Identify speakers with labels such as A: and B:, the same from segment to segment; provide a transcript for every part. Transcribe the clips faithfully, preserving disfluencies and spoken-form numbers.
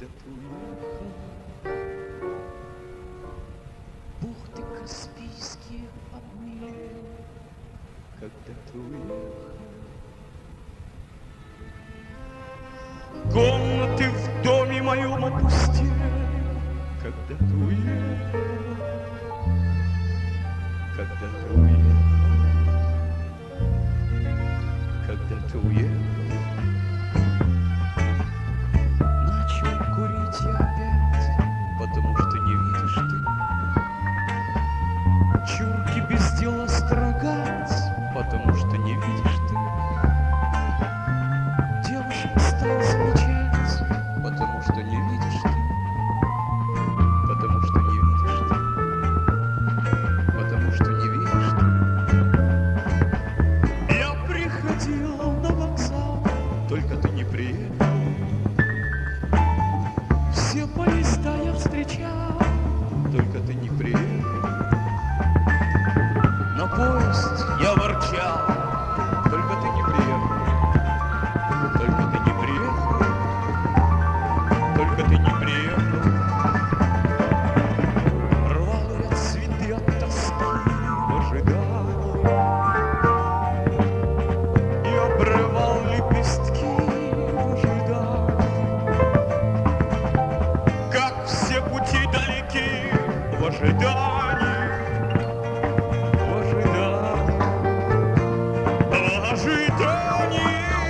A: Когда ты уехал, бухты Каспийские обмелели. Когда ты уехал, комнаты в доме моем опустели. Когда ты уехал, когда ты уехал, когда ты уехал, начал курить я опять, потому что не видишь ты. Чурки без дела строгать, потому что не видишь ты. Девушек стал замечать, потому что не видишь ты. Потому что не видишь ты. Потому что не видишь ты. Я приходил на вокзал, только ты не приехал. Все поезда я встречал, только ты не приехал. На поезд я ворчал, только ты не приехал. Только ты не приехал. Только ты не приехал. Рвал я цветы от тоски в ожидании и обрывал лепестки в ожидании. Как все пути далеки в ожидании, в ожидании, в ожидании.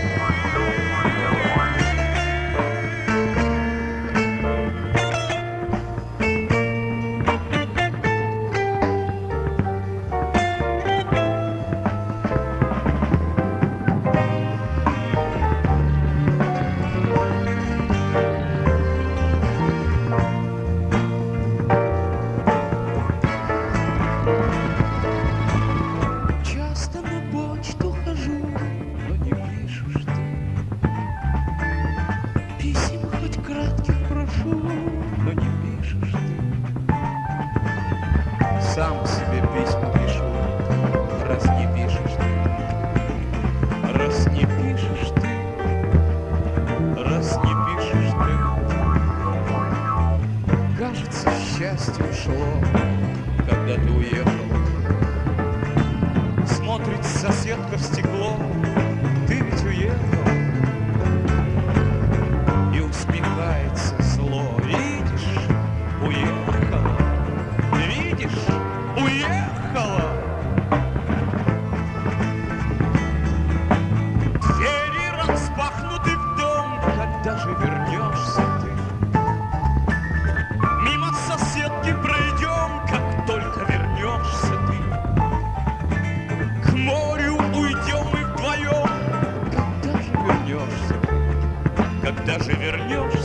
A: Часто на почту хожу, но не пишешь ты. Писем хоть кратких прошу, но не пишешь ты. Сам себе письма пишу, раз не пишешь ты. Раз не пишешь ты, раз не пишешь ты. Кажется, счастье ушло, когда ты уехал. Смотрит соседка в стекло, ты ведь уехал. И усмехается зло, видишь, уехала. Видишь, уехала. Двери распахнуты в дом, когда же вернешься ты? Мимо соседки пройдем, как только вернешься ты. К морю уйдем мы вдвоем, когда же вернешься? Когда же вернешься?